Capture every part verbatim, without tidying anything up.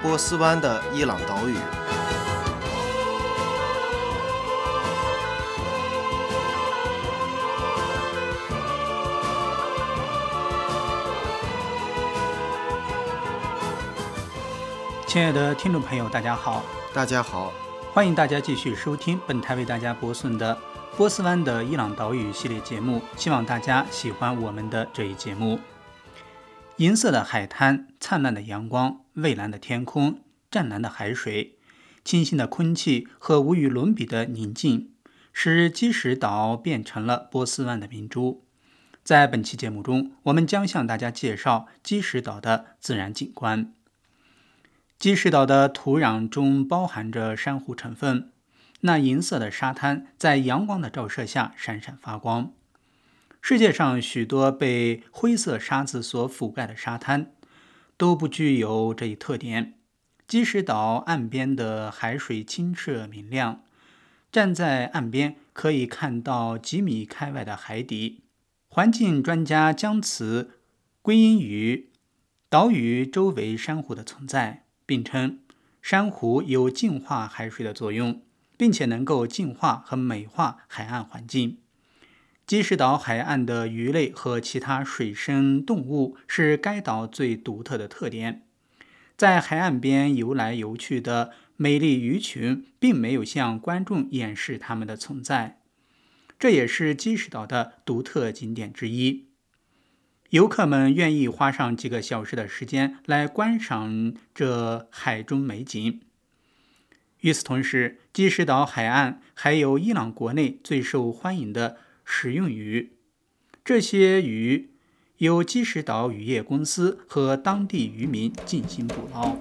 波斯湾的伊朗岛屿。 亲爱的听众朋友，大家好， 大家好， 欢迎大家继续收听本台为大家播送的波斯湾的伊朗岛屿系列节目，希望大家喜欢我们的这一节目。银色的海滩，灿烂的阳光，蔚蓝的天空，湛蓝的海水，清新的空气和无与伦比的宁静，使基什岛变成了波斯湾的明珠。在本期节目中，我们将向大家介绍基什岛的自然景观。基什岛的土壤中包含着珊瑚成分，那银色的沙滩在阳光的照射下闪闪发光。世界上许多被灰色沙子所覆盖的沙滩都不具有这一特点。基什岛岸边的海水清澈明亮，站在岸边可以看到几米开外的海底。环境专家将此归因于岛屿周围珊瑚的存在，并称珊瑚有净化海水的作用，并且能够净化和美化海岸环境。基什岛海岸的鱼类和其他水生动物是该岛最独特的特点。在海岸边游来游去的美丽鱼群并没有向观众掩饰它们的存在，这也是基什岛的独特景点之一。游客们愿意花上几个小时的时间来观赏这海中美景。与此同时，基什岛海岸还有伊朗国内最受欢迎的食用鱼，这些鱼由基什岛渔业公司和当地渔民进行捕捞。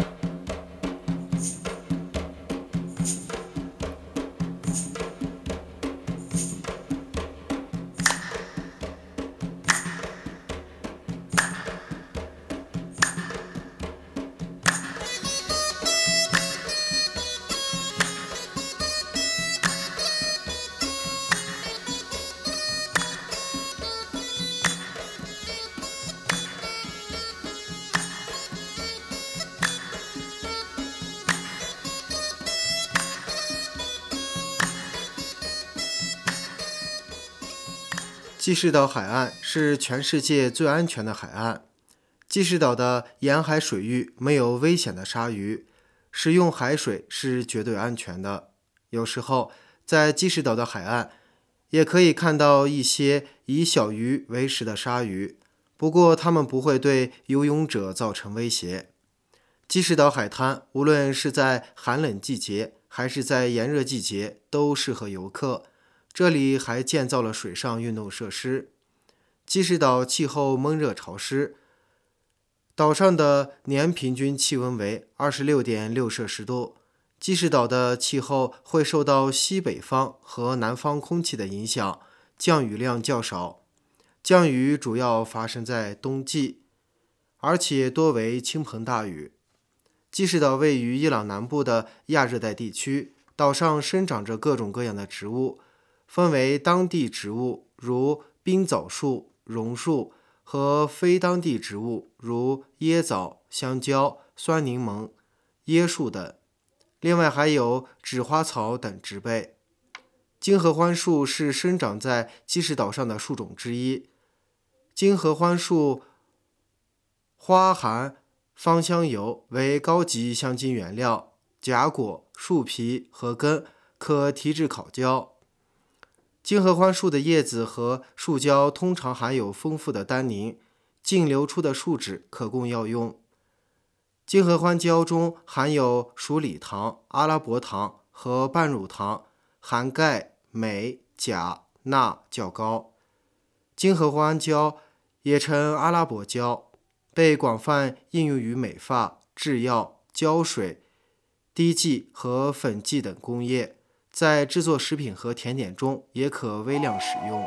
基什岛海岸是全世界最安全的海岸。基什岛的沿海水域没有危险的鲨鱼，食用海水是绝对安全的。有时候，在基什岛的海岸也可以看到一些以小鱼为食的鲨鱼，不过它们不会对游泳者造成威胁。基什岛海滩无论是在寒冷季节还是在炎热季节都适合游客。这里还建造了水上运动设施。基什岛气候闷热潮湿，岛上的年平均气温为 二十六点六摄氏度。基什岛的气候会受到西北方和南方空气的影响，降雨量较少。降雨主要发生在冬季，而且多为倾盆大雨。基什岛位于伊朗南部的亚热带地区，岛上生长着各种各样的植物，分为当地植物如冰枣树、榕树和非当地植物如椰枣、香蕉、酸柠檬、椰树等。另外还有纸花草等植被。金合欢树是生长在基什岛上的树种之一。金合欢树花含芳香油，为高级香精原料，荚果、树皮和根可提制烤焦。金合欢树的叶子和树胶通常含有丰富的单宁，净流出的树脂可供药用。金合欢胶中含有鼠李糖、阿拉伯糖和半乳糖，含钙、镁、钾、钠较高。金合欢胶也称阿拉伯胶，被广泛应用于美发、制药、胶水、滴剂和粉剂等工业。在制作食品和甜点中也可微量使用。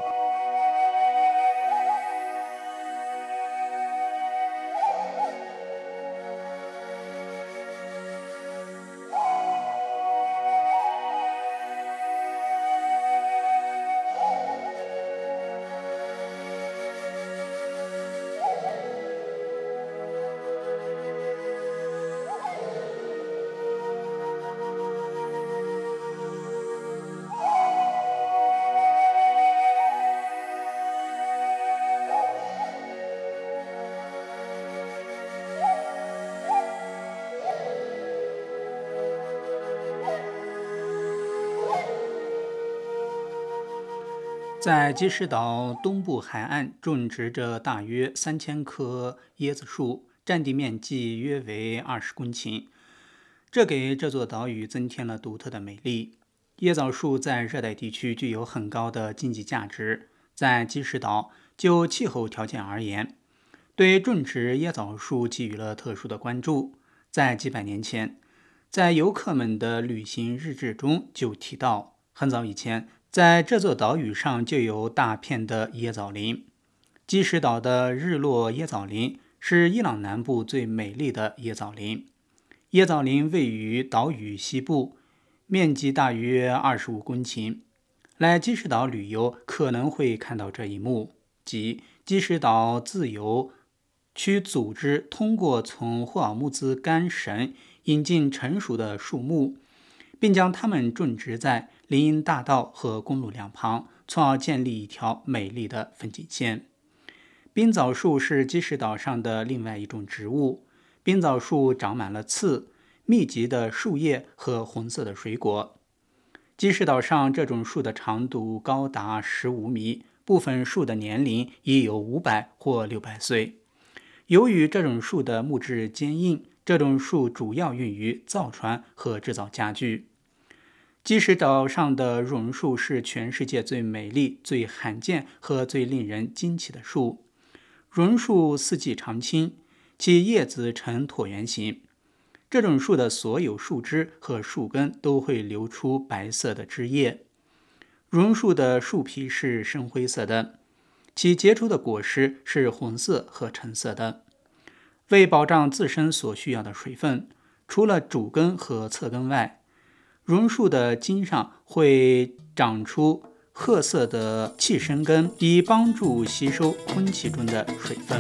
在基什岛东部海岸种植着大约三千棵椰子树，占地面积约为二十公顷，这给这座岛屿增添了独特的美丽。椰枣树在热带地区具有很高的经济价值，在基什岛就气候条件而言，对种植椰枣树给予了特殊的关注。在几百年前，在游客们的旅行日志中就提到，很早以前在这座岛屿上就有大片的椰枣林。基什岛的日落椰枣林是伊朗南部最美丽的椰枣林。椰枣林位于岛屿西部，面积大约二十五公顷。来基什岛旅游可能会看到这一幕，即基什岛自由区组织通过从霍尔木兹干省引进成熟的树木，并将它们种植在林荫大道和公路两旁，从而建立一条美丽的风景线。冰枣树是基什岛上的另外一种植物，冰枣树长满了刺，密集的树叶和红色的水果。基什岛上这种树的长度高达十五米，部分树的年龄已有五百或六百岁。由于这种树的木质坚硬，这种树主要用于造船和制造家具。基什岛上的榕树是全世界最美丽、最罕见和最令人惊奇的树。榕树四季常青，其叶子呈椭圆形。这种树的所有树枝和树根都会流出白色的汁液。榕树的树皮是深灰色的，其结出的果实是红色和橙色的。为保障自身所需要的水分，除了主根和侧根外，榕树的茎上会长出褐色的气生根，以帮助吸收空气中的水分。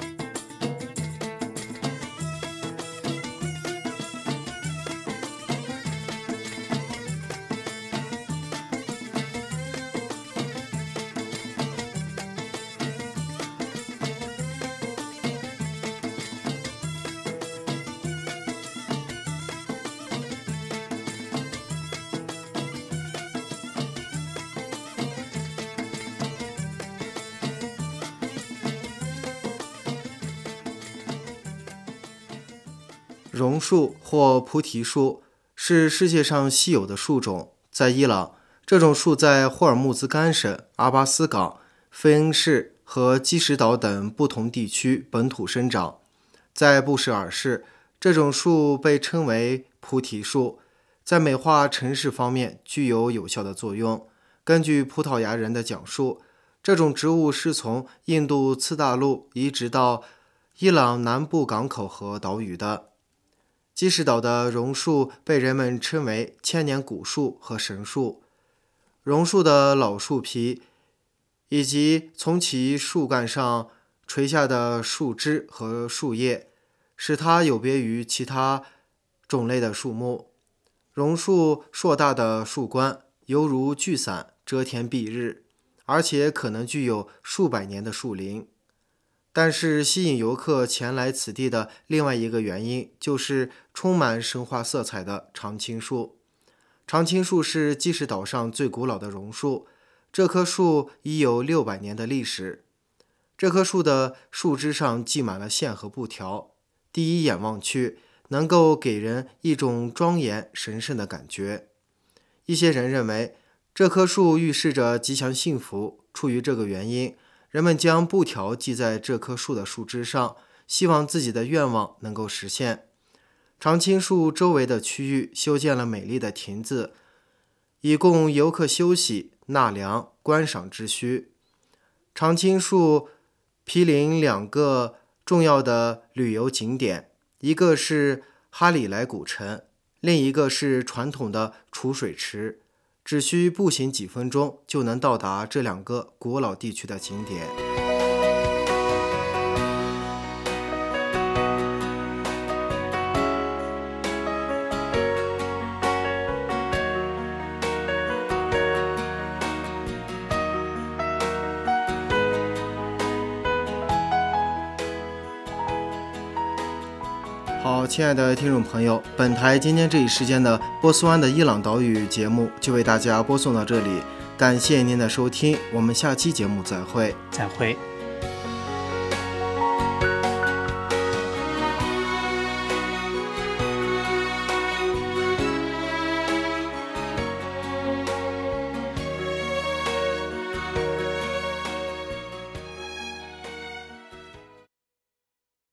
榕树或菩提树是世界上稀有的树种，在伊朗，这种树在霍尔木兹干省、阿巴斯港、费恩市和基什岛等不同地区本土生长。在布什尔市，这种树被称为菩提树，在美化城市方面具有有效的作用。根据葡萄牙人的讲述，这种植物是从印度次大陆移植到伊朗南部港口和岛屿的。基什岛的榕树被人们称为千年古树和神树。榕树的老树皮以及从其树干上垂下的树枝和树叶，使它有别于其他种类的树木。榕树硕大的树冠犹如巨伞，遮天蔽日，而且可能具有数百年的树龄。但是吸引游客前来此地的另外一个原因，就是充满神话色彩的常青树。常青树是基什岛上最古老的榕树，这棵树已有六百年的历史。这棵树的树枝上系满了线和布条，第一眼望去，能够给人一种庄严神圣的感觉。一些人认为，这棵树预示着吉祥幸福，出于这个原因，人们将布条系在这棵树的树枝上，希望自己的愿望能够实现。常青树周围的区域修建了美丽的亭子，以供游客休息、纳凉、观赏之需。常青树毗邻两个重要的旅游景点，一个是哈里莱古城，另一个是传统的储水池，只需步行几分钟就能到达这两个古老地区的景点。好，亲爱的听众朋友，本台今天这一时间的波斯湾的伊朗岛屿节目就为大家播送到这里。 感谢您的收听，我们下期节目再会。 再会。